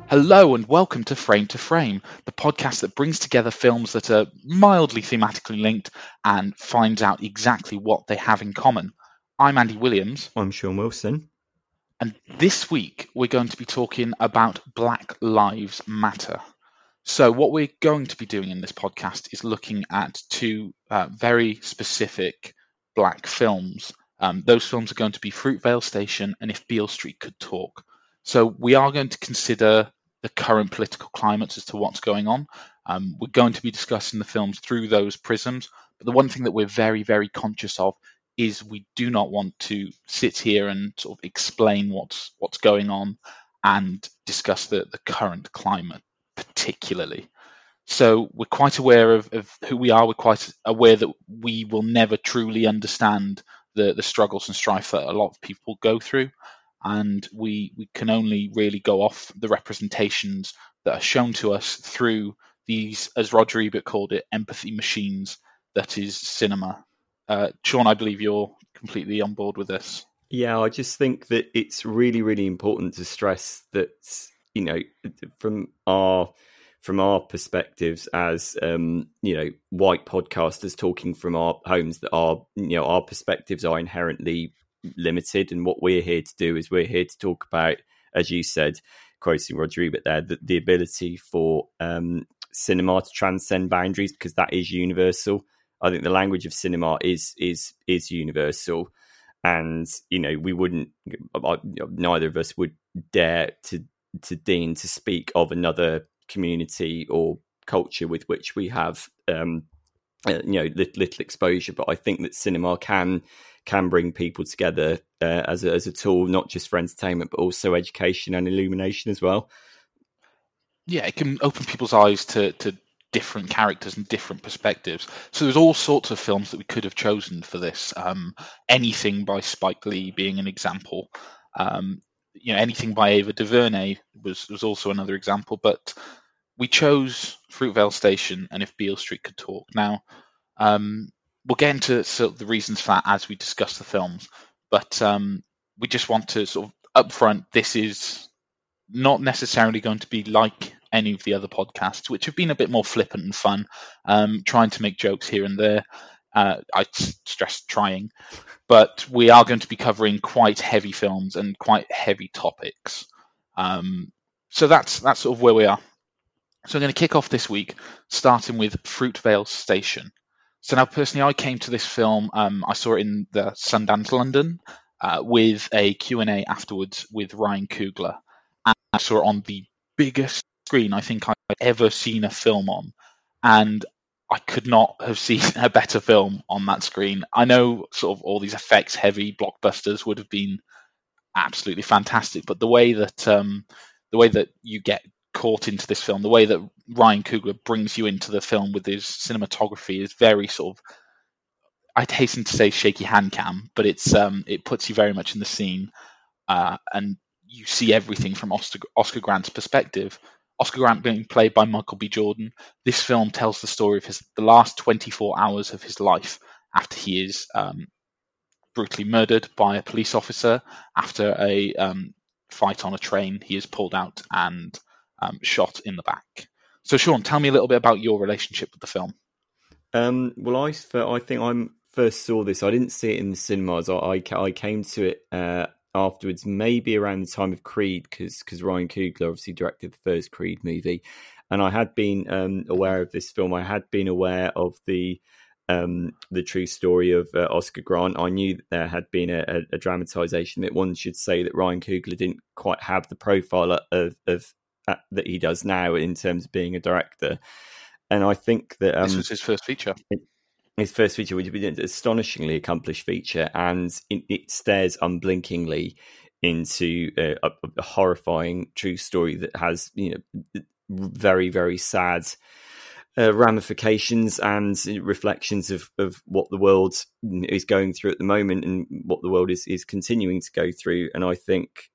Hello and welcome to Frame, the podcast that brings together films that are mildly thematically linked and finds out exactly what they have in common. I'm Andy Williams, I'm Sean Wilson. and this week we're going to be talking about Black Lives Matter. So what we're going to be doing in this podcast is looking at two very specific black films. Those films are going to be Fruitvale Station and If Beale Street Could Talk. So we are going to consider the current political climate as to what's going on. We're going to be discussing the films through those prisms. But the one thing that we're very, very conscious of is we do not want to sit here and sort of explain what's going on and discuss the current climate particularly. So we're quite aware of who we are. We're quite aware that we will never truly understand the struggles and strife that a lot of people go through. And we can only really go off the representations that are shown to us through these, as Roger Ebert called it, empathy machines that is cinema. Sean, I believe you're completely on board with this. Yeah, I just think that it's really, really important to stress that, you know, from our perspectives as white podcasters talking from our homes, that our perspectives are inherently limited, and what we're here to do is we're here to talk about, as you said, quoting Roger Ebert there, the ability for cinema to transcend boundaries, because that is universal. I think the language of cinema is universal, and we wouldn't, neither of us would dare to deign to speak of another community or culture with which we have little exposure. But I think that cinema can bring people together as a tool, not just for entertainment, but also education and illumination as well. Yeah, it can open people's eyes to different characters and different perspectives. So there's all sorts of films that we could have chosen for this. Anything by Spike Lee being an example. Anything by Ava DuVernay was also another example. But we chose Fruitvale Station and If Beale Street Could Talk. Now, we'll get into sort of the reasons for that as we discuss the films. But we just want to sort of upfront, this is not necessarily going to be like any of the other podcasts, which have been a bit more flippant and fun, trying to make jokes here and there. I stress trying, but we are going to be covering quite heavy films and quite heavy topics. So that's sort of where we are. So I'm going to kick off this week, starting with Fruitvale Station. So now, personally, I came to this film, I saw it in the Sundance London, with a Q&A afterwards with Ryan Coogler. And I saw it on the biggest screen I think I've ever seen a film on. And I could not have seen a better film on that screen. I know sort of all these effects-heavy blockbusters would have been absolutely fantastic, but the way that you get caught into this film, the way that Ryan Coogler brings you into the film with his cinematography is very sort of, I'd hasten to say shaky hand cam, but it puts you very much in the scene, and you see everything from Oscar Grant's perspective. Oscar Grant being played by Michael B. Jordan. This film tells the story of the last 24 hours of his life after he is brutally murdered by a police officer after a fight on a train. He is pulled out and shot in the back. So, Sean, tell me a little bit about your relationship with the film. Well, I think I first saw this. I didn't see it in the cinemas. I came to it afterwards, maybe around the time of Creed, because Ryan Coogler obviously directed the first Creed movie, and I had been aware of this film. I had been aware of the true story of Oscar Grant. I knew that there had been a dramatisation. That one should say that Ryan Coogler didn't quite have the profile of that he does now in terms of being a director. And I think that this was his first feature. His first feature, which would be an astonishingly accomplished feature, and it stares unblinkingly into a horrifying true story that has, very, very sad ramifications and reflections of what the world is going through at the moment and what the world is continuing to go through. And I think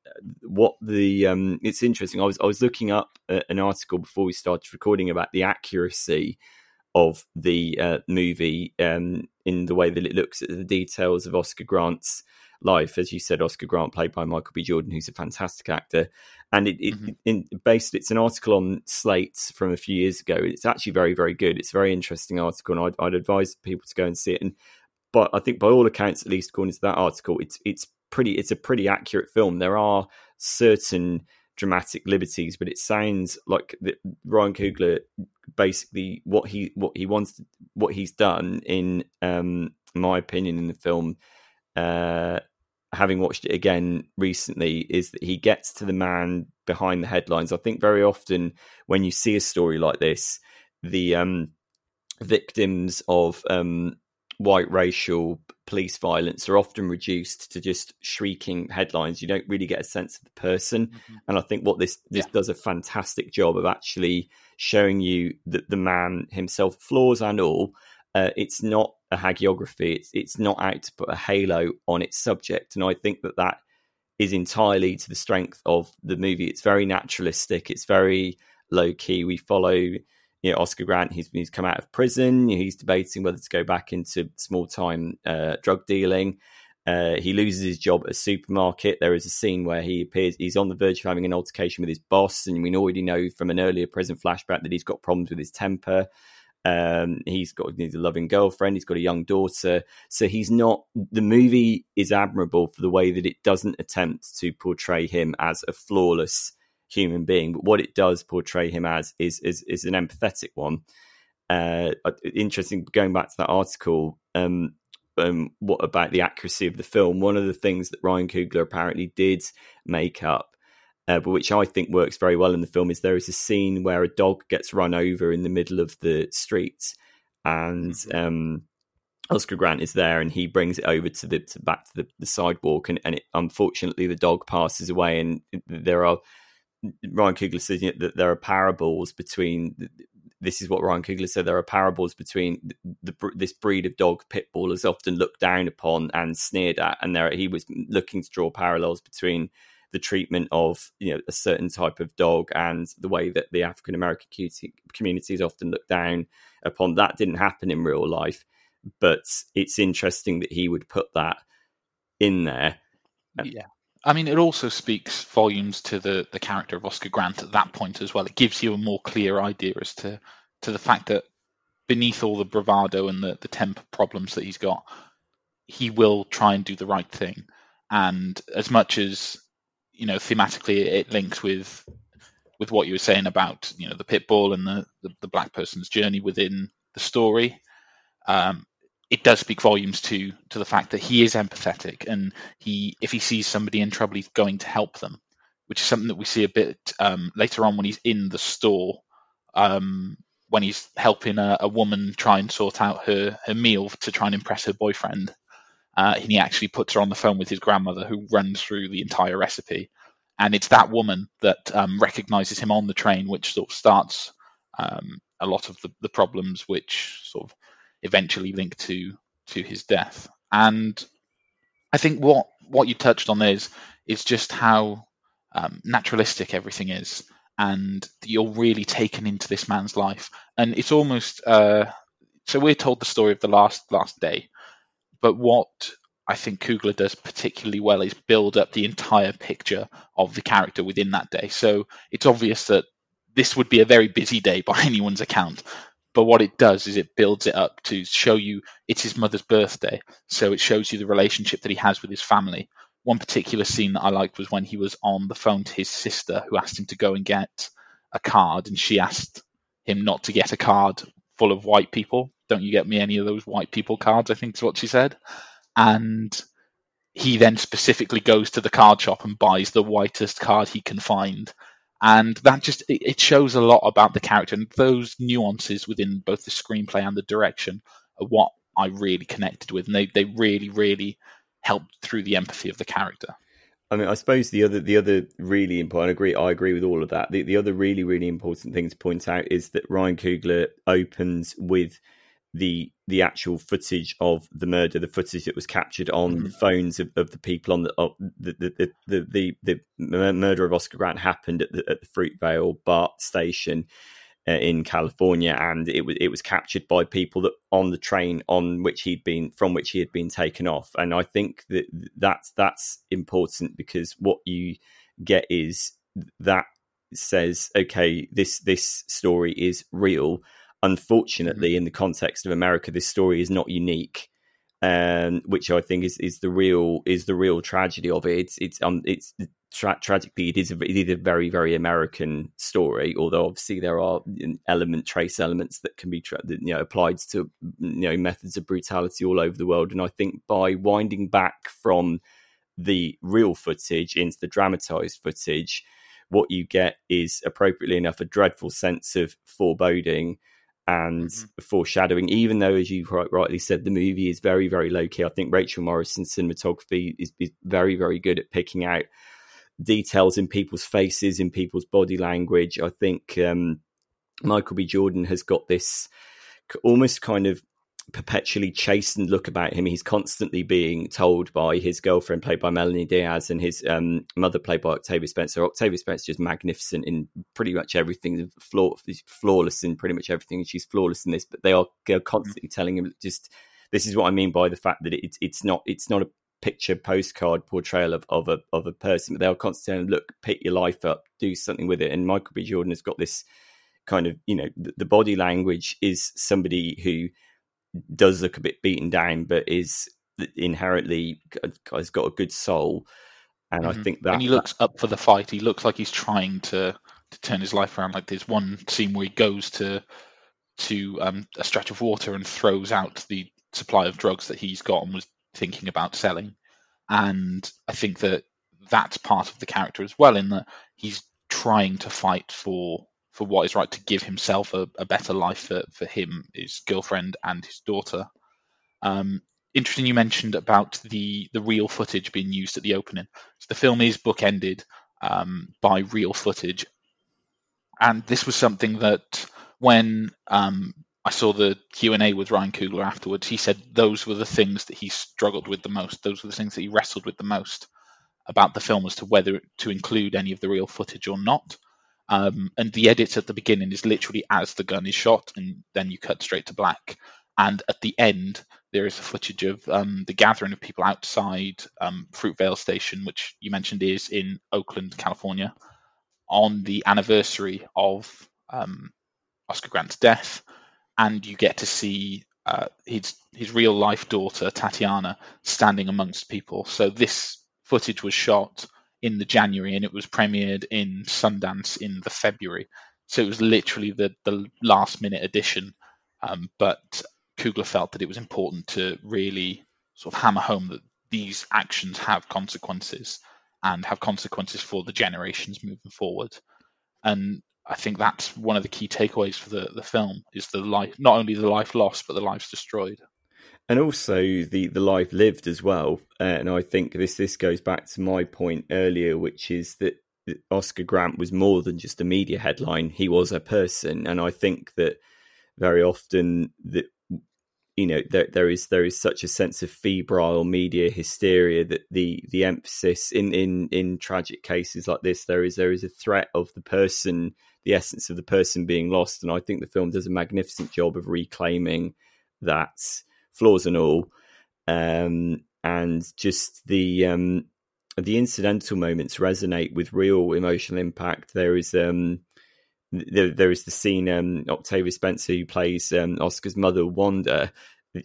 it's interesting. I was looking up an article before we started recording about the accuracy of the movie in the way that it looks at the details of Oscar Grant's life. As you said, Oscar Grant, played by Michael B. Jordan, who's a fantastic actor. And it's an article on Slate from a few years ago. It's actually very, very good. It's a very interesting article, and I'd advise people to go and see it. But I think by all accounts, at least according to that article, it's a pretty accurate film. There are certain dramatic liberties, but it sounds like Ryan Coogler basically what he's done in my opinion in the film, having watched it again recently, is that he gets to the man behind the headlines. I think very often when you see a story like this, the victims of white racial police violence are often reduced to just shrieking headlines. You don't really get a sense of the person. And I think what this does a fantastic job of actually showing you that the man himself, flaws and all, it's not a hagiography. It's not out to put a halo on its subject. And I think that is entirely to the strength of the movie. It's very naturalistic. It's very low key. We follow Oscar Grant. He's come out of prison. He's debating whether to go back into small time drug dealing. He loses his job at a supermarket. There is a scene where he's on the verge of having an altercation with his boss, and we already know from an earlier prison flashback that he's got problems with his temper. He's a loving girlfriend. He's got a young daughter. So the movie is admirable for the way that it doesn't attempt to portray him as a flawless human being, but what it does portray him as is an empathetic one. Interesting, going back to that article, what about the accuracy of the film? One of the things that Ryan Coogler apparently did make up, but which I think works very well in the film, is there is a scene where a dog gets run over in the middle of the street, and Oscar Grant is there, and he brings it over back to the sidewalk, and unfortunately the dog passes away, and Ryan Coogler says that there are parables between. This is what Ryan Coogler said. There are parables between this breed of dog, pit bull, is often looked down upon and sneered at, and he was looking to draw parallels between the treatment of a certain type of dog and the way that the African American community is often looked down upon. That didn't happen in real life, but it's interesting that he would put that in there. Yeah. I mean, it also speaks volumes to the character of Oscar Grant at that point as well. It gives you a more clear idea as to the fact that beneath all the bravado and the temper problems that he's got, he will try and do the right thing. And as much as, thematically it links with what you were saying about, the pit bull and the black person's journey within the story, it does speak volumes to the fact that he is empathetic, and if he sees somebody in trouble, he's going to help them, which is something that we see a bit later on when he's in the store, when he's helping a woman try and sort out her meal to try and impress her boyfriend. And he actually puts her on the phone with his grandmother, who runs through the entire recipe. And it's that woman that recognizes him on the train, which sort of starts a lot of the problems which sort of eventually link to his death. And I think what you touched on is just how naturalistic everything is, and you're really taken into this man's life. And it's almost so we're told the story of the last day, but what I think Coogler does particularly well is build up the entire picture of the character within that day. So it's obvious that this would be a very busy day by anyone's account. But what it does is it builds it up to show you it's his mother's birthday. So it shows you the relationship that he has with his family. One particular scene that I liked was when he was on the phone to his sister, who asked him to go and get a card. And she asked him not to get a card full of white people. Don't you get me any of those white people cards, I think is what she said. And he then specifically goes to the card shop and buys the whitest card he can find. And that just, it shows a lot about the character, and those nuances within both the screenplay and the direction are what I really connected with. And they really, really helped through the empathy of the character. I mean, I suppose the other really important, I agree with all of that. The other really, really important thing to point out is that Ryan Coogler opens with the actual footage of the murder, the footage that was captured on the phones of the people on the murder of Oscar Grant happened at the Fruitvale BART station. in California, and it was captured by people that on the train from which he had been taken off. And I think that's important, because what you get is that says, okay, this story is real. Unfortunately, in the context of America, this story is not unique, which I think is the real tragedy of it. Tragically, it is a very, very American story. Although obviously there are trace elements that can be applied to methods of brutality all over the world. And I think by winding back from the real footage into the dramatized footage, what you get is, appropriately enough, a dreadful sense of foreboding and foreshadowing, even though, as you quite rightly said, the movie is very, very low-key. I think Rachel Morrison's cinematography is very, very good at picking out details in people's faces, in people's body language. I think Michael B. Jordan has got this almost kind of perpetually chastened look about him. He's constantly being told by his girlfriend, played by Melanie Diaz, and his mother, played by Octavia Spencer. Octavia Spencer is magnificent in pretty much everything, flawless in pretty much everything, and she's flawless in this. But they're constantly telling him, just, this is what I mean by the fact that it's not a picture postcard portrayal of a person, but they are constantly saying, look, pick your life up, do something with it. And Michael B. Jordan has got this kind of, the body language is somebody who does look a bit beaten down, but is inherently has got a good soul. And I think that, and he looks up for the fight. He looks like he's trying to turn his life around. Like, there's one scene where he goes to a stretch of water and throws out the supply of drugs that he's got and was thinking about selling. And I think that that's part of the character as well, in that he's trying to fight for what is right, to give himself a better life for him, his girlfriend, and his daughter. Interesting you mentioned about the real footage being used at the opening. So the film is bookended by real footage. And this was something that when I saw the Q&A with Ryan Coogler afterwards, he said those were the things that he struggled with the most. Those were the things that he wrestled with the most about the film, as to whether to include any of the real footage or not. And the edits at the beginning is literally as the gun is shot, and then you cut straight to black. And at the end, there is a footage of the gathering of people outside Fruitvale Station, which you mentioned is in Oakland, California, on the anniversary of Oscar Grant's death. And you get to see his real life daughter, Tatiana, standing amongst people. So this footage was shot in the January, and it was premiered in Sundance in the February. So it was literally the last minute addition. But Coogler felt that it was important to really sort of hammer home that these actions have consequences, and have consequences for the generations moving forward. And I think that's one of the key takeaways for the film, is the life, not only the life lost, but the lives destroyed. And also the life lived as well. And I think this goes back to my point earlier, which is that Oscar Grant was more than just a media headline. He was a person. And I think that very often that, there is such a sense of febrile media hysteria that the emphasis in tragic cases like this, there is a threat of the person, the essence of the person being lost. And I think the film does a magnificent job of reclaiming that, flaws and all, and just the incidental moments resonate with real emotional impact. There is there is the scene, Octavia Spencer, who plays Oscar's mother, Wanda. The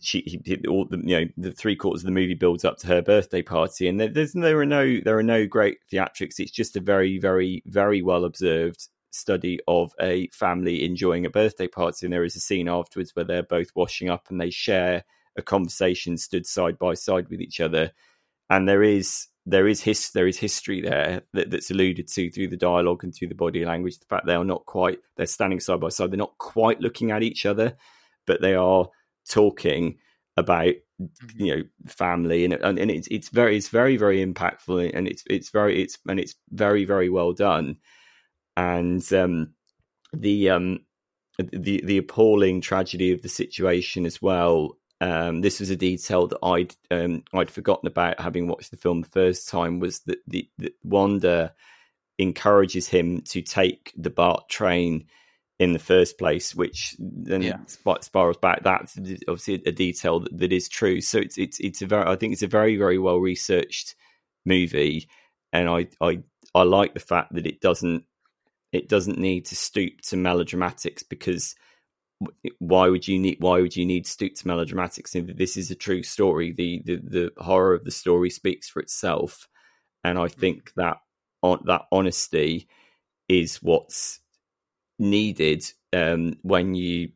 3/4 of the movie builds up to her birthday party, and there are no great theatrics. It's just a very, very, very well observed study of a family enjoying a birthday party. And there is a scene afterwards where they're both washing up and they share a conversation, stood side by side with each other, and there is history there that's alluded to through the dialogue and through the body language. The fact they're standing side by side, they're not quite looking at each other, but they are talking about family, and it's very, very impactful, and it's very, very well done. And the appalling tragedy of the situation as well. This was a detail that I'd forgotten about, having watched the film the first time, was that the Wanda encourages him to take the BART train in the first place, which then Yeah. spirals back. That's obviously a detail that is true. So it's a very, I think it's a very, very well researched movie, and I like the fact that it doesn't need to stoop to melodramatics, because why would you need to stoop to melodramatics? This is a true story. The horror of the story speaks for itself, and I think that that honesty is what's needed when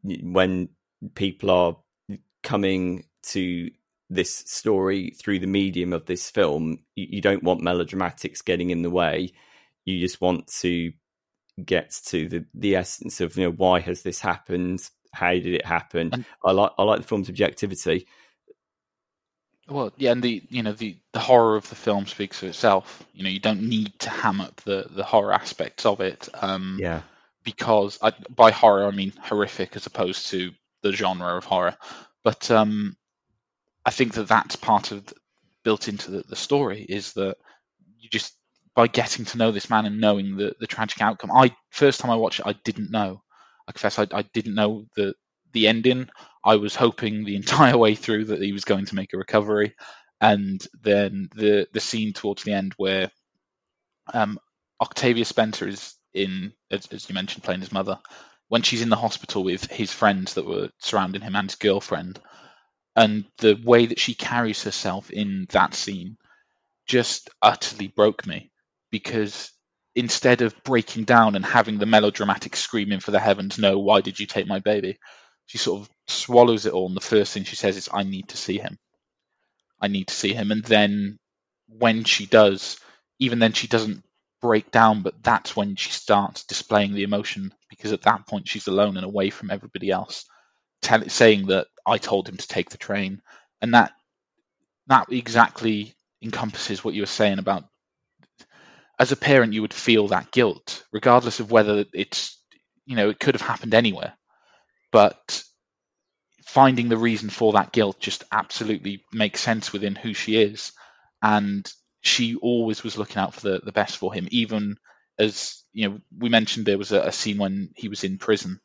people are coming to this story through the medium of this film. You don't want melodramatics getting in the way. You just want to get to the essence of, why has this happened? How did it happen? And I like the film's objectivity. Well, yeah, and the horror of the film speaks for itself. You don't need to ham up the horror aspects of it. Yeah. Because by horror I mean horrific as opposed to the genre of horror. But I think that's part of built into the story, is that you just, by getting to know this man and knowing the tragic outcome. First time I watched it, I didn't know. I confess I didn't know the ending. I was hoping the entire way through that he was going to make a recovery, and then the scene towards the end where Octavia Spencer is in, as you mentioned, playing his mother, when she's in the hospital with his friends that were surrounding him and his girlfriend, and the way that she carries herself in that scene just utterly broke me, because instead of breaking down and having the melodramatic screaming for the heavens, no, why did you take my baby? She sort of swallows it all, and the first thing she says is, I need to see him. I need to see him. And then when she does, even then she doesn't break down, but that's when she starts displaying the emotion, because at that point she's alone and away from everybody else, saying that I told him to take the train. And that exactly encompasses what you were saying about, as a parent, you would feel that guilt, regardless of whether it's, it could have happened anywhere. But finding the reason for that guilt just absolutely makes sense within who she is. And she always was looking out for the best for him, even as, we mentioned there was a scene when he was in prison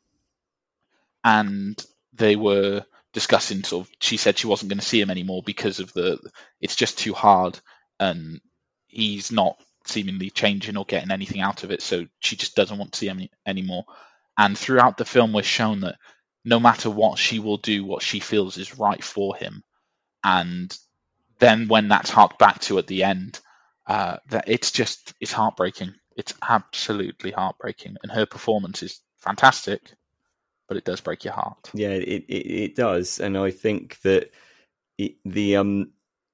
and they were discussing, sort of, she said she wasn't going to see him anymore because of it's just too hard and he's not seemingly changing or getting anything out of it, so she just doesn't want to see him anymore. And throughout the film we're shown that no matter what, she will do what she feels is right for him. And then when that's harked back to at the end, that it's heartbreaking. It's absolutely heartbreaking, and her performance is fantastic, but it does break your heart. Yeah, it does, and I think that the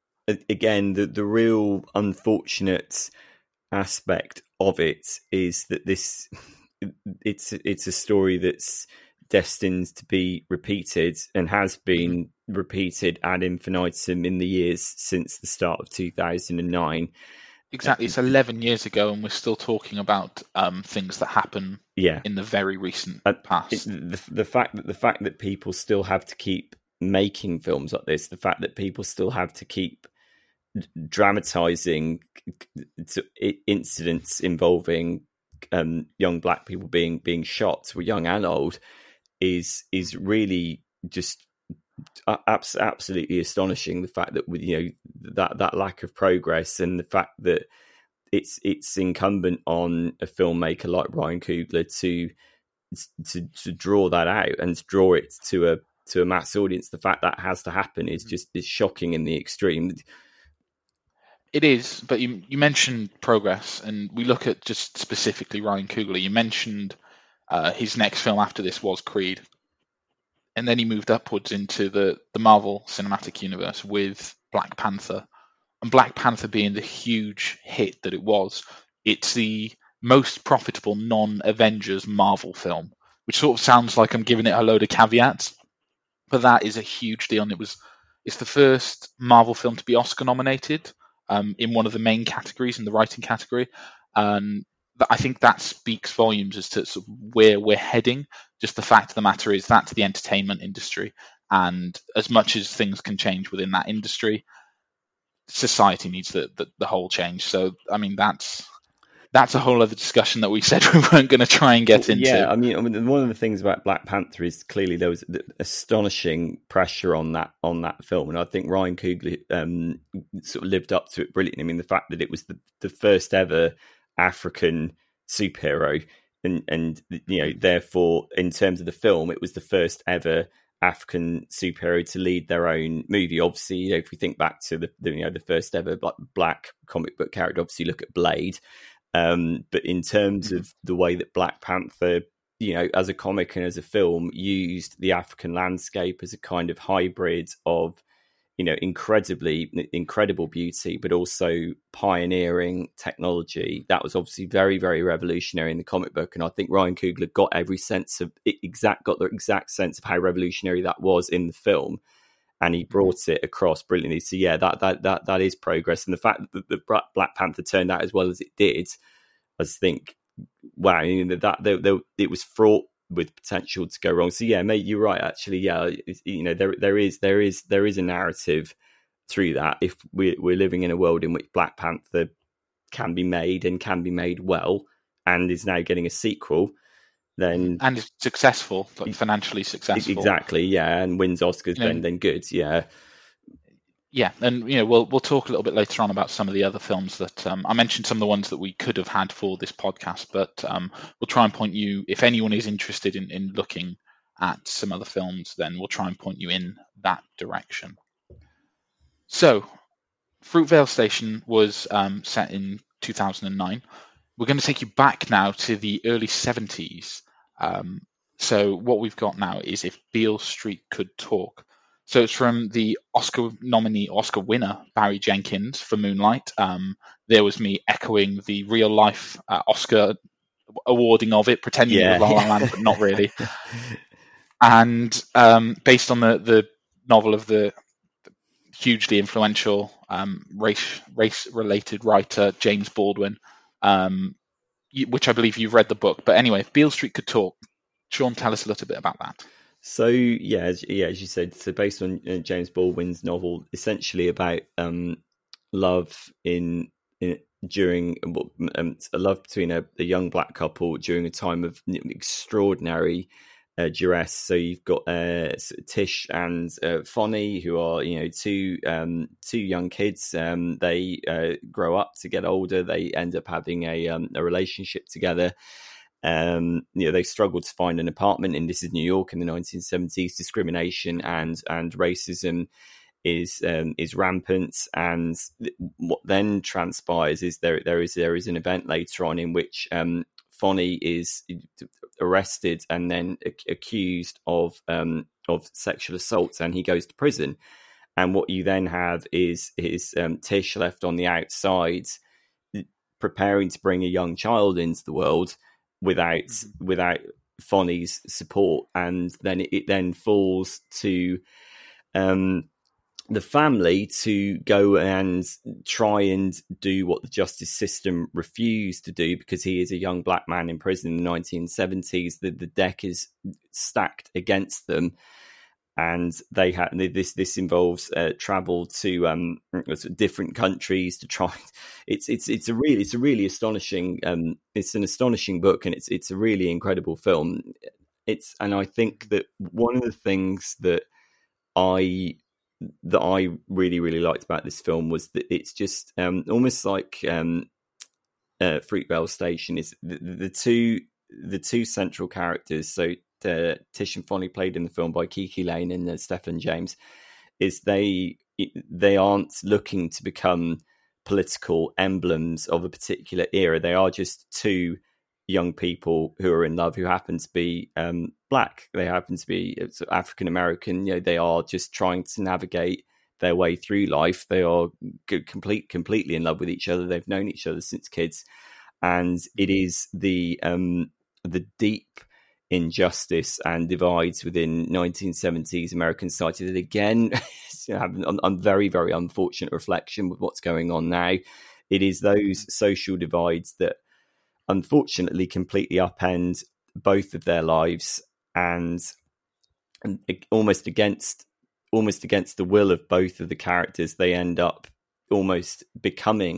real unfortunate aspect of it is that it's a story that's destined to be repeated and has been repeated ad infinitum in the years since the start of 2009. Exactly, it's 11 years ago, and we're still talking about things that happen in the very recent past. The fact that people still have to keep making films like this, the fact that people still have to keep dramatizing incidents involving young black people being shot, or young and old, is really just absolutely astonishing. The fact that that lack of progress, and the fact that it's incumbent on a filmmaker like Ryan Coogler to draw that out and to draw it to a mass audience. The fact that has to happen is shocking in the extreme. It is, but you mentioned progress, and we look at just specifically Ryan Coogler. You mentioned his next film after this was Creed, and then he moved upwards into the Marvel Cinematic Universe with Black Panther. And Black Panther being the huge hit that it was, it's the most profitable non-Avengers Marvel film, which sort of sounds like I'm giving it a load of caveats, but that is a huge deal. And it's the first Marvel film to be Oscar nominated in one of the main categories, in the writing category. And I think that speaks volumes as to sort of where we're heading. Just the fact of the matter is that's the entertainment industry, and as much as things can change within that industry, society needs the whole change. So, I mean, that's that's a whole other discussion that we said we weren't going to try and get into. Yeah, I mean, one of the things about Black Panther is clearly there was astonishing pressure on that film, and I think Ryan Coogler sort of lived up to it brilliantly. I mean, the fact that it was the first ever African superhero, and therefore, in terms of the film, it was the first ever African superhero to lead their own movie. Obviously, if we think back to the first ever black comic book character, obviously look at Blade. But in terms of the way that Black Panther, as a comic and as a film, used the African landscape as a kind of hybrid of, incredible beauty, but also pioneering technology, that was obviously very, very revolutionary in the comic book. And I think Ryan Coogler got the exact sense of how revolutionary that was in the film, and he brought it across brilliantly. So yeah, that is progress, and the fact that the Black Panther turned out as well as it did, I just think, wow, it was fraught with potential to go wrong. So yeah, mate, you're right. Actually, yeah, there is a narrative through that. If we're living in a world in which Black Panther can be made and can be made well, and is now getting a sequel, then and is successful, like financially successful, exactly, yeah, and wins Oscars, then good, yeah. Yeah, and we'll talk a little bit later on about some of the other films that I mentioned, some of the ones that we could have had for this podcast, but we'll try and point you, if anyone is interested in looking at some other films, then we'll try and point you in that direction. So, Fruitvale Station was set in 2009. We're going to take you back now to the early 70s. So what we've got now is If Beale Street Could Talk. So it's from the Oscar winner, Barry Jenkins, for Moonlight. There was me echoing the real life Oscar awarding of it, pretending it was La La Land, but not really. And based on the novel of the hugely influential race-related writer James Baldwin, which I believe you've read the book. But anyway, If Beale Street Could Talk. Sean, tell us a little bit about that. So yeah, as you said, so based on James Baldwin's novel, essentially about love during a love between a young black couple during a time of extraordinary duress. So you've got Tish and Fonny, who are two young kids. They grow up to get older. They end up having a relationship together. They struggled to find an apartment, and this is New York in the 1970s. Discrimination and racism is rampant, and what then transpires is there is an event later on in which Fonny is arrested and then accused of sexual assault, and he goes to prison. And what you then have is Tish left on the outside, preparing to bring a young child into the world without Fonny's support, and then it then falls to the family to go and try and do what the justice system refused to do, because he is a young black man in prison in the 1970s. The deck is stacked against them, and they had this involves travel to different countries to try. It's a really astonishing. It's an astonishing book, and it's a really incredible film. And I think that one of the things that I really, really liked about this film was that it's just almost like Fruitvale Station is the two central characters. So Tish and Fonny, played in the film by Kiki Lane and Stephen James, is they aren't looking to become political emblems of a particular era. They are just two young people who are in love, who happen to be black. They happen to be African American. They are just trying to navigate their way through life. They are completely in love with each other. They've known each other since kids, and it is the deep injustice and divides within 1970s American society that again I'm very, very unfortunate reflection with what's going on now. It is those social divides that unfortunately completely upend both of their lives, and almost against the will of both of the characters, they end up almost becoming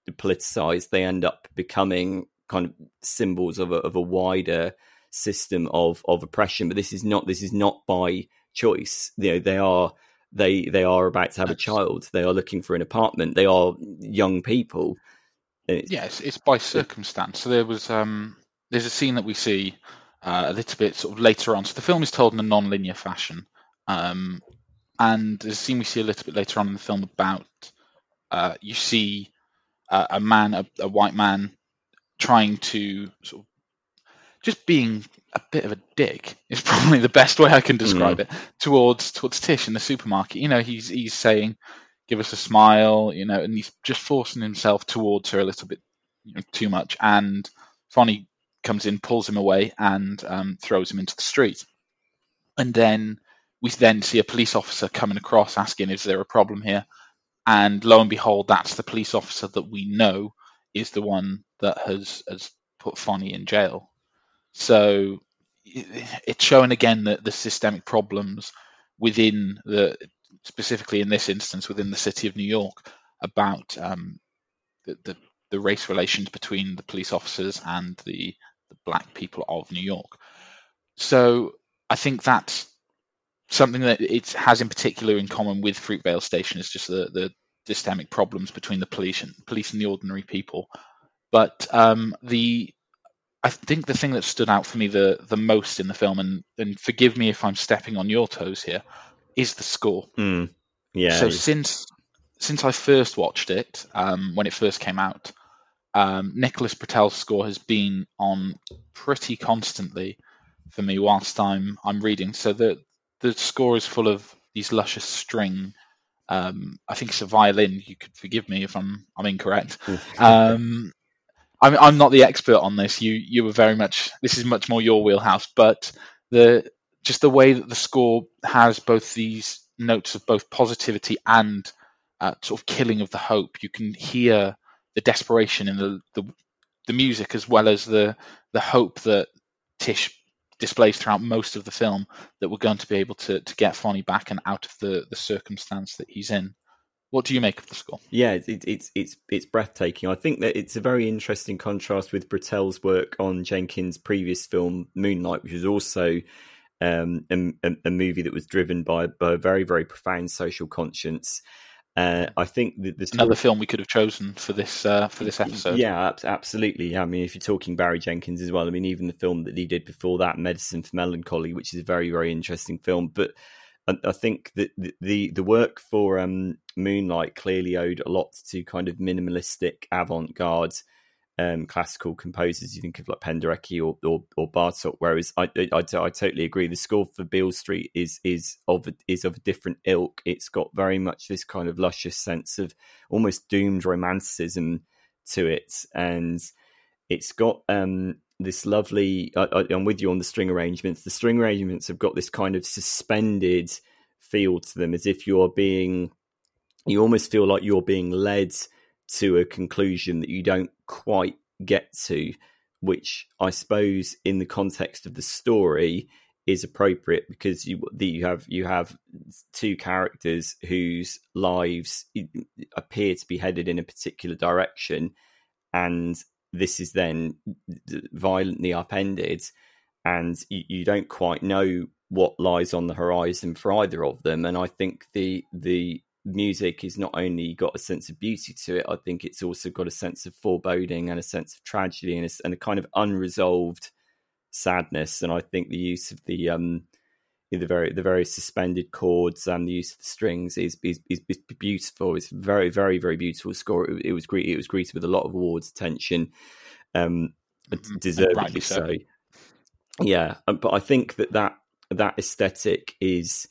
politicized, they end up becoming kind of symbols of a wider system of oppression. But this is not by choice. They are about to have a child. They are looking for an apartment. They are young people. Yes, it's by circumstance. So there's a scene that we see a little bit sort of later on. So the film is told in a non-linear fashion, and there's a scene we see a little bit later on in the film about you see a white man, trying to sort of just being a bit of a dick is probably the best way I can describe it towards Tish in the supermarket. He's saying, "Give us a smile," and he's just forcing himself towards her a little bit too much. And Fonny comes in, pulls him away, and throws him into the street. And then we see a police officer coming across, asking, "Is there a problem here?" And lo and behold, that's the police officer that we know is the one that has put Fonny in jail. So it's showing again that the systemic problems within specifically in this instance, within the city of New York, about the race relations between the police officers and the black people of New York. So I think that's something that it has in particular in common with Fruitvale Station, is just the systemic problems between the police and the ordinary people. But I think the thing that stood out for me the most in the film, and forgive me if I'm stepping on your toes here, is the score. Yeah. So since I first watched it, when it first came out, Nicholas Britell's score has been on pretty constantly for me whilst I'm reading. So the score is full of these luscious string. I think it's a violin. You could forgive me if I'm incorrect. I'm not the expert on this. You were very much. This is much more your wheelhouse. But the way that the score has both these notes of both positivity and sort of killing of the hope. You can hear the desperation in the music, as well as the hope that Tish displays throughout most of the film, that we're going to be able to get Fonny back and out of the circumstance that he's in. What do you make of the score? Yeah, it's breathtaking. I think that it's a very interesting contrast with Britell's work on Jenkins' previous film Moonlight, which was also a movie that was driven by a very, very profound social conscience. I think that another film we could have chosen for this episode. Yeah, absolutely. I mean, if you're talking Barry Jenkins as well, I mean, even the film that he did before that, Medicine for Melancholy, which is a very, very interesting film. But I think that the work for Moonlight clearly owed a lot to kind of minimalistic, avant-garde classical composers. You think of like Penderecki or Bartok. Whereas I totally agree. The score for Beale Street is of a different ilk. It's got very much this kind of luscious sense of almost doomed romanticism to it, and it's got this lovely. I'm with you on the string arrangements. The string arrangements have got this kind of suspended feel to them, as if you almost feel like you're being led to a conclusion that you don't quite get to, which I suppose in the context of the story is appropriate, because you have two characters whose lives appear to be headed in a particular direction, and this is then violently upended, and you don't quite know what lies on the horizon for either of them. And I think the music is not only got a sense of beauty to it, I think it's also got a sense of foreboding and a sense of tragedy and a kind of unresolved sadness. And I think the use of the very suspended chords and the use of the strings is beautiful. It's very, very, very beautiful score. It was greeted with a lot of awards attention, deservedly so. Yeah, but I think that aesthetic is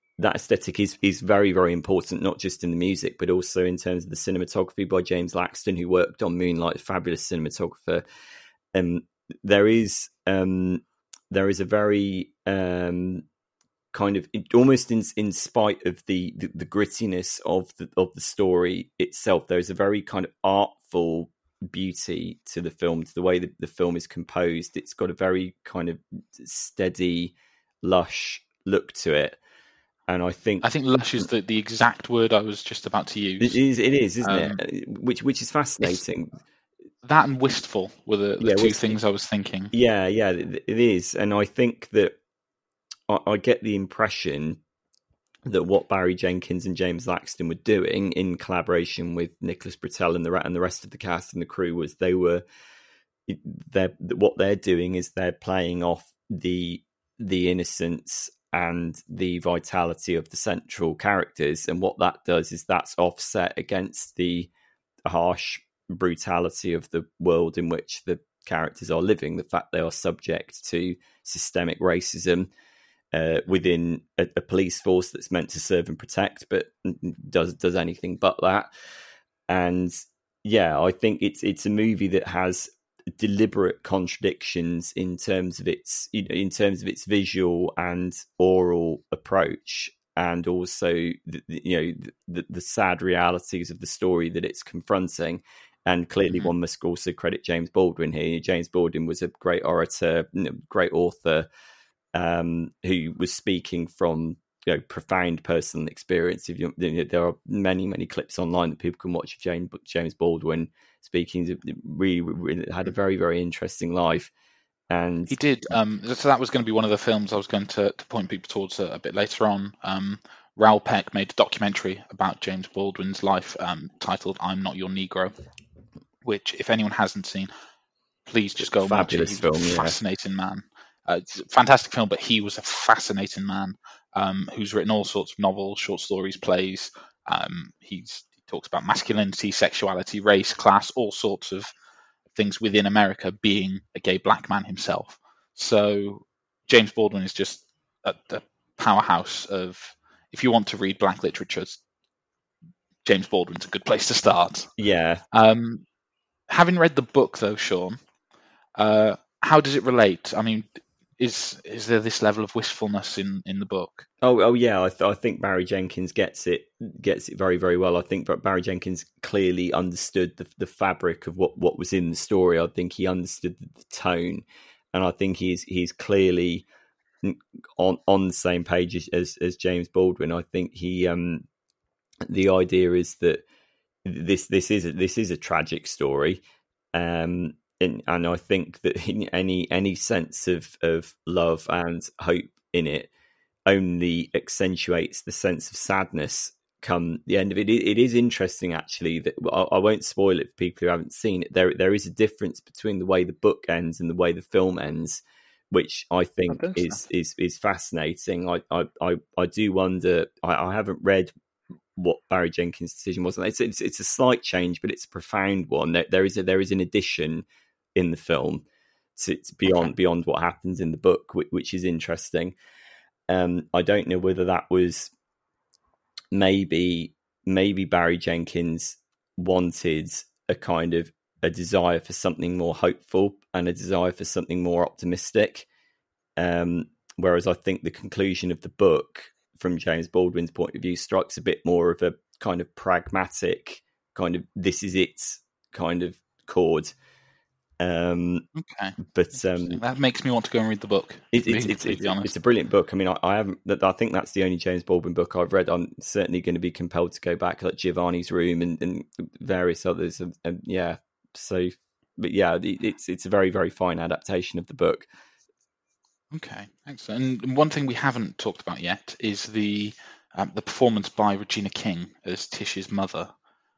very, very important, not just in the music, but also in terms of the cinematography by James Laxton, who worked on Moonlight, a fabulous cinematographer. There is a very kind of, almost in spite of the grittiness of the story itself, there's a very kind of artful beauty to the film, to the way that the film is composed. It's got a very kind of steady, lush look to it. And I think lush is the exact word I was just about to use. it is, isn't it? Which is fascinating. That and wistful were the two things I was thinking. Yeah, it is. And I think that I get the impression that what Barry Jenkins and James Laxton were doing in collaboration with Nicholas Britell and the rest of the cast and the crew was what they're doing is they're playing off the innocence and the vitality of the central characters, and what that does is that's offset against the harsh brutality of the world in which the characters are living, the fact they are subject to systemic racism within a police force that's meant to serve and protect, but does anything but that. And yeah, I think it's a movie that has deliberate contradictions in terms of its visual and oral approach, and also the sad realities of the story that it's confronting. And clearly, one must also credit James Baldwin here. James Baldwin was a great orator, great author, who was speaking from profound personal experience. There are many clips online that people can watch of James Baldwin speaking. Really had a very, very interesting life. And he did. So that was going to be one of the films I was going to point people towards a bit later on. Raoul Peck made a documentary about James Baldwin's life titled "I'm Not Your Negro," which, if anyone hasn't seen, please just go and watch it. He's a fascinating man. It's a fantastic film, but he was a fascinating man who's written all sorts of novels, short stories, plays. He talks about masculinity, sexuality, race, class, all sorts of things within America, being a gay black man himself. So James Baldwin is just a powerhouse of, if you want to read black literature, James Baldwin's a good place to start. Yeah. Having read the book, though, Sean, how does it relate? I mean, is there this level of wistfulness in the book? Oh yeah, I think Barry Jenkins gets it very, very well. I think Barry Jenkins clearly understood the fabric of what was in the story. I think he understood the tone, and I think he's clearly on the same page as James Baldwin. I think he the idea is that this is a tragic story. And I think that in any sense of love and hope in it only accentuates the sense of sadness come the end of it. It is interesting, actually, that I won't spoil it for people who haven't seen it. There is a difference between the way the book ends and the way the film ends, which I think is fascinating. I do wonder. I haven't read what Barry Jenkins' decision was. It's a slight change, but it's a profound one. There is an addition in the film. So it's beyond what happens in the book, which is interesting. I don't know whether that was maybe Barry Jenkins wanted a kind of a desire for something more hopeful and a desire for something more optimistic. Whereas I think the conclusion of the book, from James Baldwin's point of view, strikes a bit more of a kind of pragmatic kind of this is it kind of chord. Okay, but that makes me want to go and read the book. It's a brilliant book. I mean, I haven't. I think that's the only James Baldwin book I've read. I'm certainly going to be compelled to go back, like Giovanni's Room and various others. And yeah, so but yeah, it's a very, very fine adaptation of the book. Okay, excellent. And one thing we haven't talked about yet is the performance by Regina King as Tish's mother.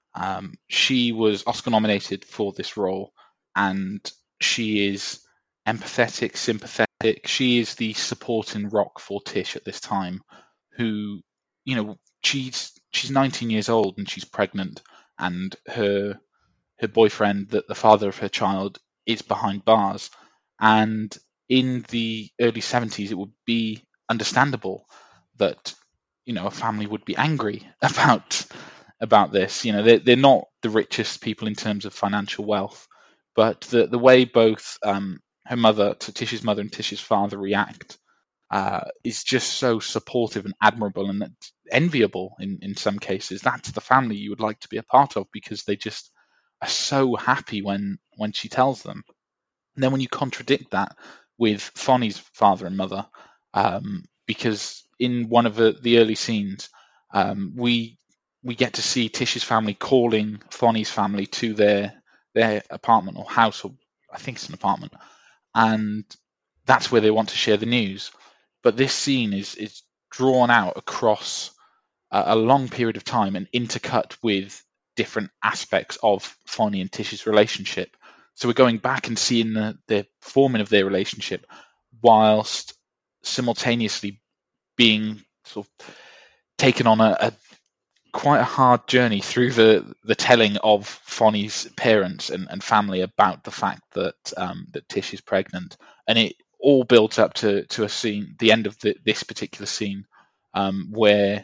She was Oscar nominated for this role, and she is empathetic, sympathetic. She is the supporting rock for Tish at this time, who, she's 19 years old and she's pregnant, and her boyfriend, the father of her child, is behind bars. And in the early 70s, it would be understandable that a family would be angry about this. They're not the richest people in terms of financial wealth, but the way both her mother, Tish's mother, and Tish's father react is just so supportive and admirable and enviable in some cases. That's the family you would like to be a part of, because they just are so happy when she tells them. And then when you contradict that with Fonny's father and mother, because in one of the early scenes, we get to see Tish's family calling Fonny's family to their apartment or house, or I think it's an apartment, and that's where they want to share the news. But this scene is drawn out across a long period of time and intercut with different aspects of Fonny and Tish's relationship. So we're going back and seeing the forming of their relationship whilst simultaneously being sort of taken on a quite a hard journey through the telling of Fonny's parents and family about the fact that that Tish is pregnant, and it all builds up to a scene, the end of this particular scene, where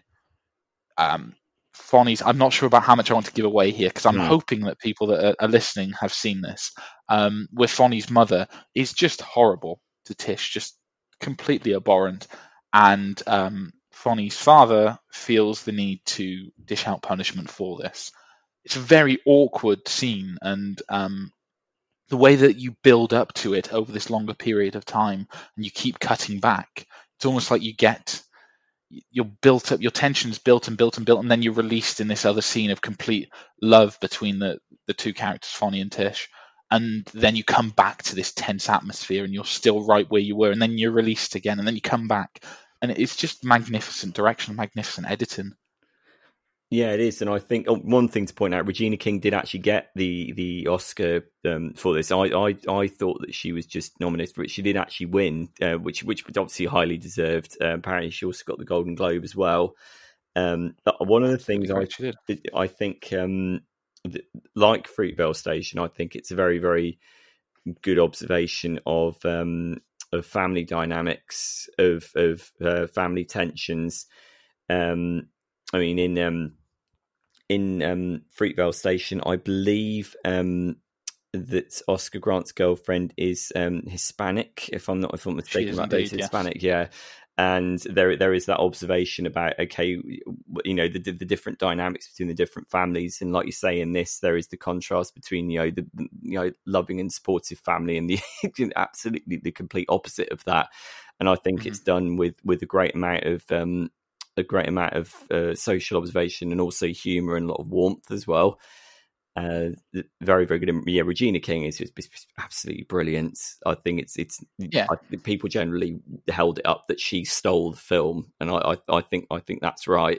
Fonny's. I'm not sure about how much I want to give away here because I'm hoping that people that are listening have seen this. Where Fonny's mother is just horrible to Tish, just completely abhorrent, and Fonny's father feels the need to dish out punishment for this. It's a very awkward scene, and the way that you build up to it over this longer period of time, and you keep cutting back, it's almost like you're built up, your tension's built and built and built, and then you're released in this other scene of complete love between the two characters, Fonny and Tish. And then you come back to this tense atmosphere and you're still right where you were, and then you're released again, and then you come back. And it's just magnificent direction, magnificent editing. Yeah, it is. And I think one thing to point out, Regina King did actually get the Oscar for this. I thought that she was just nominated for it. She did actually win, which was obviously highly deserved. Apparently she also got the Golden Globe as well. But one of the things I think, like Fruitvale Station, I think it's a very, very good observation of family dynamics, of family tensions. I mean, in Fruitvale Station, I believe that Oscar Grant's girlfriend is Hispanic, if I'm not mistaken. Indeed, Hispanic, yeah. And there is that observation about, okay, you know, the different dynamics between the different families, and like you say, in this there is the contrast between the loving and supportive family and the absolutely the complete opposite of that. And I think it's done with a great amount of social observation and also humour and a lot of warmth as well. Very, very good. Yeah, Regina King is absolutely brilliant. I think people generally held it up that she stole the film, and I think that's right.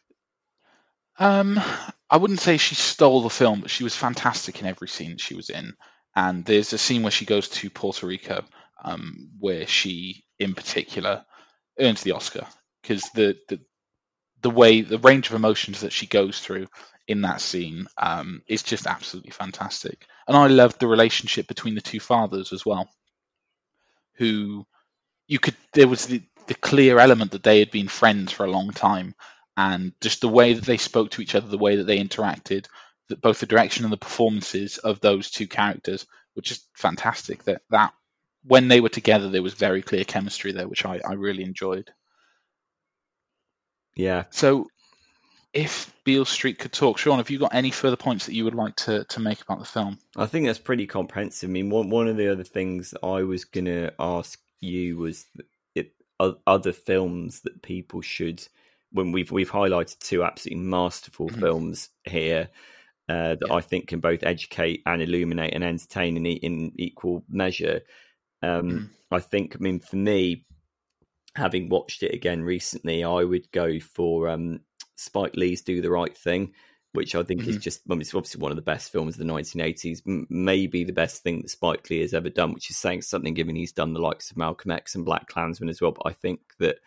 I wouldn't say she stole the film, but she was fantastic in every scene she was in. And there's a scene where she goes to Puerto Rico, where she, in particular, earns the Oscar because the range of emotions that she goes through in that scene is just absolutely fantastic. And I loved the relationship between the two fathers as well, who there was the clear element that they had been friends for a long time, and just the way that they spoke to each other, the way that they interacted, that both the direction and the performances of those two characters were just fantastic. That when they were together, there was very clear chemistry there, which I really enjoyed. Yeah. So if Beale Street could talk, Sean, have you got any further points that you would like to make about the film? I think that's pretty comprehensive. I mean, one of the other things I was going to ask you was other films that people should, when we've highlighted two absolutely masterful films here that I think can both educate and illuminate and entertain in equal measure. I think, I mean, for me, having watched it again recently, I would go for Spike Lee's Do the Right Thing, which I think is just, it's obviously one of the best films of the 1980s, maybe the best thing that Spike Lee has ever done, which is saying something given he's done the likes of Malcolm X and Black Klansman as well. But I think that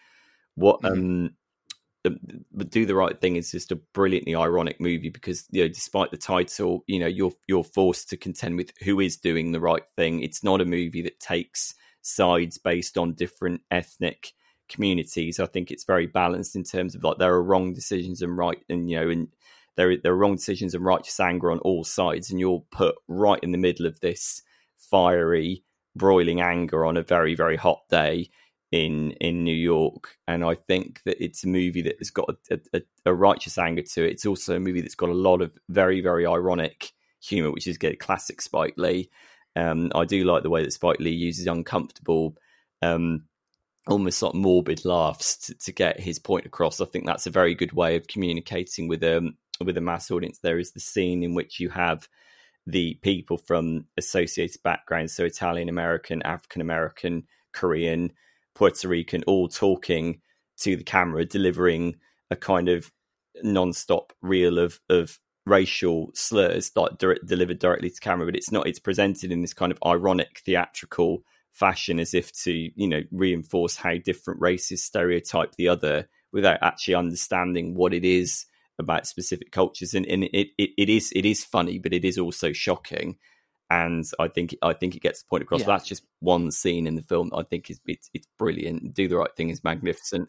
Do the Right Thing is just a brilliantly ironic movie because, you know, despite the title, you know, you're forced to contend with who is doing the right thing. It's not a movie that takes sides based on different ethnic communities. I think it's very balanced in terms of, like, there are wrong decisions and right, and, you know, and there are wrong decisions and righteous anger on all sides, and you're put right in the middle of this fiery, broiling anger on a very, very hot day in New York. And I think that it's a movie that has got a righteous anger to it. It's also a movie that's got a lot of very, very ironic humor, which is good, classic Spike Lee. I do like the way that Spike Lee uses uncomfortable almost like morbid laughs to get his point across. I think that's a very good way of communicating with a mass audience. There is the scene in which you have the people from associated backgrounds, so Italian American, African American, Korean, Puerto Rican, all talking to the camera, delivering a kind of non-stop reel of racial slurs delivered directly to camera, but it's presented in this kind of ironic, theatrical fashion, as if to reinforce how different races stereotype the other, without actually understanding what it is about specific cultures. And it is funny, but it is also shocking. And I think it gets the point across. Yeah. That's just one scene in the film. I think it's brilliant. Do the Right Thing is magnificent.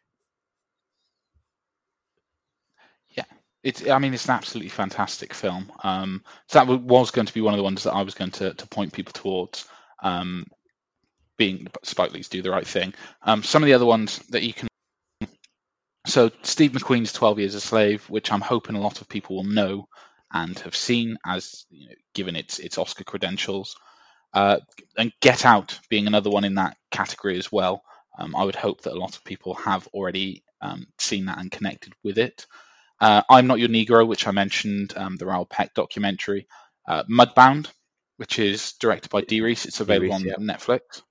Yeah, it's an absolutely fantastic film. So that was going to be one of the ones that I was going to point people towards, being Spike Lee's Do the Right Thing. Some of the other ones that you can. So Steve McQueen's 12 Years a Slave, which I'm hoping a lot of people will know and have seen, as given its Oscar credentials. And Get Out being another one in that category as well. I would hope that a lot of people have already seen that and connected with it. I'm Not Your Negro, which I mentioned, the Raoul Peck documentary. Mudbound, which is directed by Dee Reese. It's available on Netflix.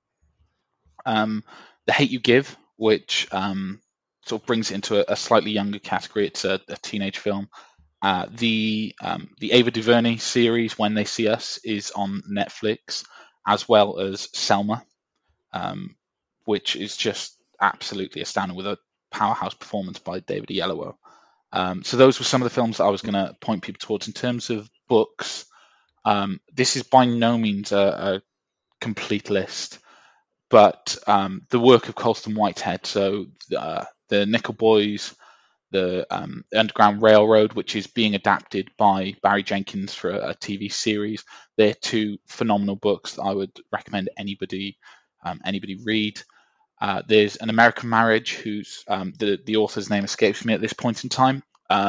The Hate You Give, which sort of brings it into a slightly younger category. It's a teenage film. The Ava DuVernay series, When They See Us, is on Netflix, as well as Selma, which is just absolutely astounding, with a powerhouse performance by David Oyelowo. So those were some of the films that I was going to point people towards. In terms of books, this is by no means a complete list, but the work of Colston Whitehead, so the Nickel Boys, the Underground Railroad, which is being adapted by Barry Jenkins for a TV series. They're two phenomenal books that I would recommend anybody read. There's An American Marriage, whose the author's name escapes me at this point in time,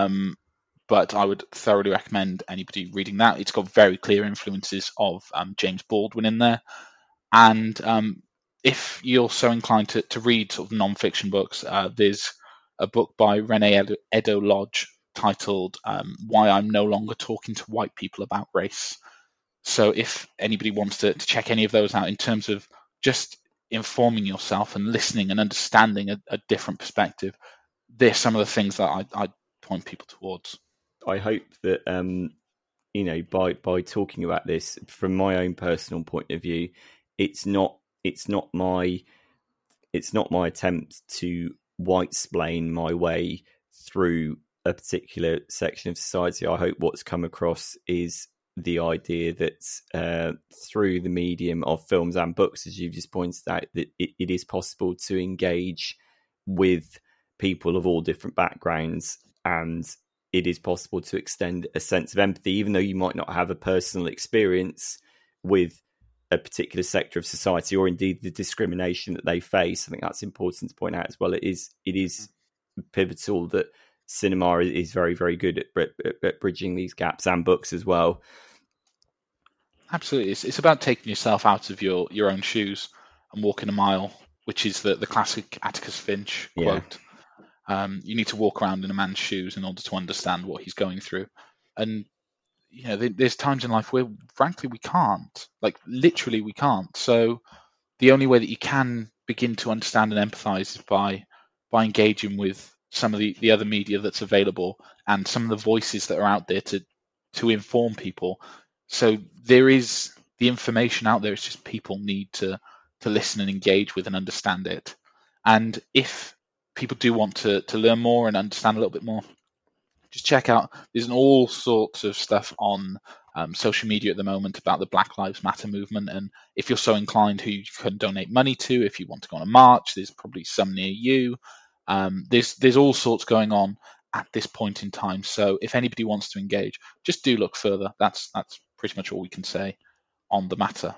but I would thoroughly recommend anybody reading that. It's got very clear influences of James Baldwin in there. And if you're so inclined to read sort of non-fiction books, there's a book by Renee Edo Lodge titled Why I'm No Longer Talking to White People About Race. So if anybody wants to check any of those out in terms of just informing yourself and listening and understanding a different perspective, there's some of the things that I'd point people towards. I hope that by talking about this from my own personal point of view, it's not my attempt to white-splain my way through a particular section of society. I hope what's come across is the idea that through the medium of films and books, as you've just pointed out, that it is possible to engage with people of all different backgrounds, and it is possible to extend a sense of empathy, even though you might not have a personal experience with a particular sector of society, or indeed the discrimination that they face. I think that's important to point out as well. It is pivotal that cinema is very, very good at bridging these gaps, and books as well. Absolutely. It's about taking yourself out of your own shoes and walking a mile, which is the classic Atticus Finch quote. You need to walk around in a man's shoes in order to understand what he's going through. And there's times in life where, frankly, we can't. Like, literally, we can't. So the only way that you can begin to understand and empathize is by engaging with some of the other media that's available and some of the voices that are out there to inform people. So there is the information out there. It's just people need to listen and engage with and understand it. And if people do want to learn more and understand a little bit more, just check out, there's all sorts of stuff on social media at the moment about the Black Lives Matter movement. And if you're so inclined, who you can donate money to, if you want to go on a march, there's probably some near you. There's all sorts going on at this point in time. So if anybody wants to engage, just do look further. That's pretty much all we can say on the matter.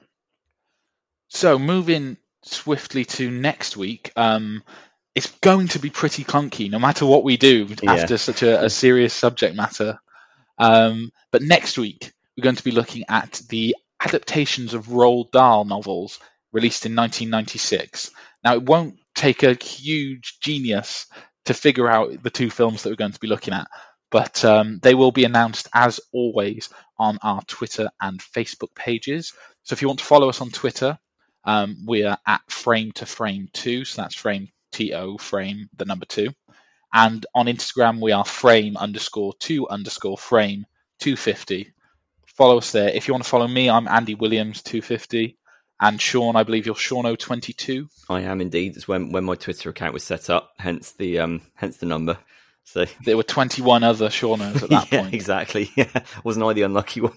So moving swiftly to next week, it's going to be pretty clunky no matter what we do after such a serious subject matter. But next week, we're going to be looking at the adaptations of Roald Dahl novels released in 1996. Now, it won't take a huge genius to figure out the two films that we're going to be looking at. But they will be announced, as always, on our Twitter and Facebook pages. So if you want to follow us on Twitter, we are at frame2frame2. So that's frame, T-O, frame, the number 2. And on Instagram, we are frame_2_frame250. Follow us there. If you want to follow me, I'm Andy Williams 250. And Sean, I believe you're Seano22. I am indeed. It's when my Twitter account was set up, hence the number. So there were 21 other Seanos at that point. Exactly. Yeah. Wasn't I the unlucky one?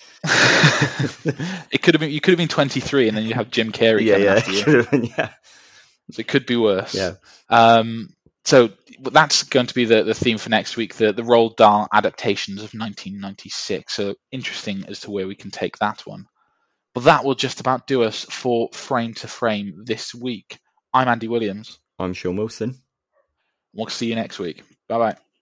It could have been. You could have been 23, and then you have Jim Carrey. Yeah. So it could be worse. Yeah. So that's going to be the theme for next week, the Roald Dahl adaptations of 1996. So interesting as to where we can take that one. But that will just about do us for Frame to Frame this week. I'm Andy Williams. I'm Sean Wilson. We'll see you next week. Bye-bye.